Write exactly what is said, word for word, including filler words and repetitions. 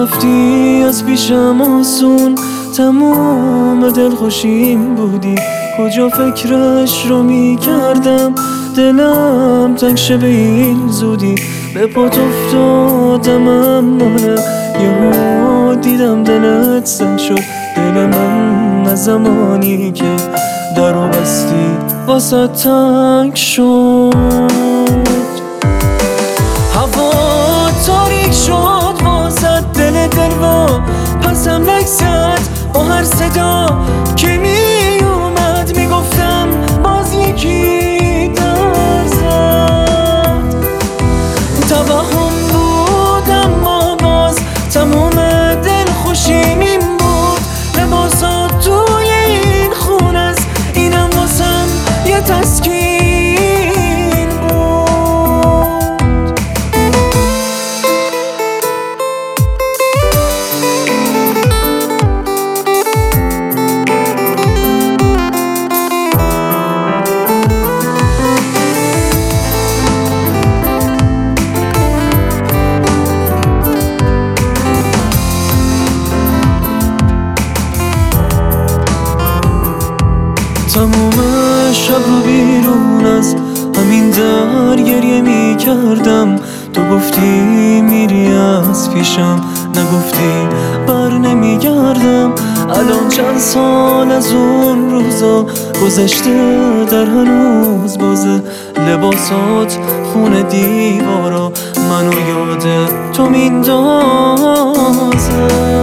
رفتی از پیشم آسون، تموم دلخوشیم بودی. کجا فکرش رو می کردم، دلم تنگ شه به این زودی. به پات افتادم اما نه، یهو دیدم دلت سنگ شد. دل من از زمانی که در و بستی واسه تنگ شد. هوا تاریک شد واسه دل دلوا، پسم نگذد با هر صدا که می اومد میگفتم باز یکی در زد. توهم بود اما باز تموم دل خوشیم این بود. لباسات توی این خون است، اینم واسم یه تسکین بود. تموم شب رو بیرون از همین در گریه می کردم. تو گفتی میری از پیشم، نگفتی بر نمی گردم. الان چند سال از اون روزا گذشته، در هنوز بازه لباسات خون دیوارا منو یاد تو میندازه.